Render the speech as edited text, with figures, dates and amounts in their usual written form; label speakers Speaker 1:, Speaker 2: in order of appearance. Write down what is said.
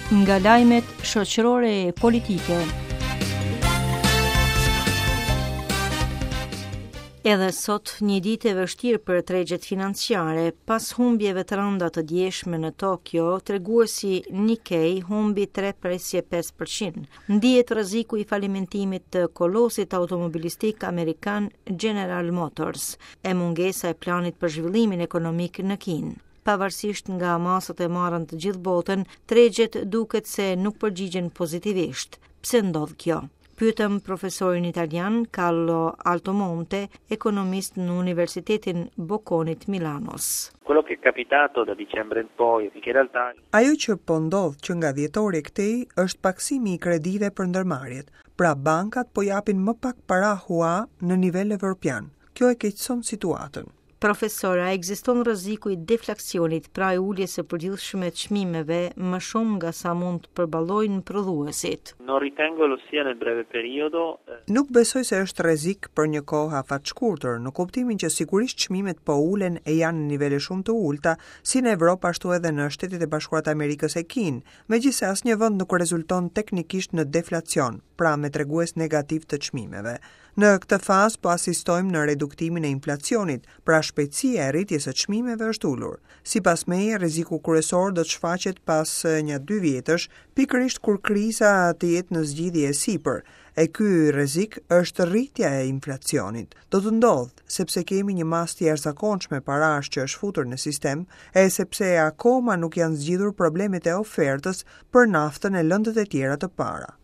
Speaker 1: nga lajmet shoqërore e politike. Edhe sot një ditë e vështirë për tregjet financiare, pas humbjeve të rënda të djeshme në Tokyo, treguesi Nikkei humbi 3,5%. Ndihet rreziku i falimentimit të kolosit automobilistik amerikan General Motors e mungesa e planit për zhvillimin ekonomik në Kinë. Pavarësisht nga masat e marrën të gjithë botën, tregjet duket se nuk përgjigjen pozitivisht. Pse ndodh kjo? Pyetëm profesorin italian Carlo Altomonte, ekonomist në Universitetin Bocconit Milanos.
Speaker 2: Quello che è capitato da dicembre in poi, che in realtà
Speaker 3: ajo që po ndodh që nga dhjetori këtej është paksimi i kredive për ndërmarrjet. Pra bankat po japin më pak para hua në nivel evropian. Kjo e keqëson situatën.
Speaker 1: Profesora, ekziston rreziku i deflaksionit, pra e uljes së përgjithshme të çmimeve më shumë nga sa mund të përballojnë prodhuesit.
Speaker 2: non ritengo lo sia nel breve periodo.
Speaker 3: Nuk besoj se është rrezik për një kohë afat shkurtër, në kuptimin që sigurisht çmimet po ulen e janë në nivele shumë të ulta, si në Evropë ashtu edhe në Shtetet e Bashkuara të Amerikës e Kinë, megjithse asnjë vend nuk rezulton teknikisht në deflacion, pra me tregues negativ të çmimeve. Në këtë fazë po asistojmë në reduktimin e inflacionit, pra shpejtësia e rritjes së çmimeve është ulur. Sipas meje, rreziku kryesor do të shfaqet pas një 2 vjetësh, pikërisht kur kriza të jetë në zgjidhje e sipër. E ky rrezik është rritja e inflacionit. Do të ndodh sepse kemi një masë të jashtëzakonshme parash që është futur në sistem, e sepse akoma nuk janë zgjidhur problemet e ofertës për naftën e lëndët e tjera të para.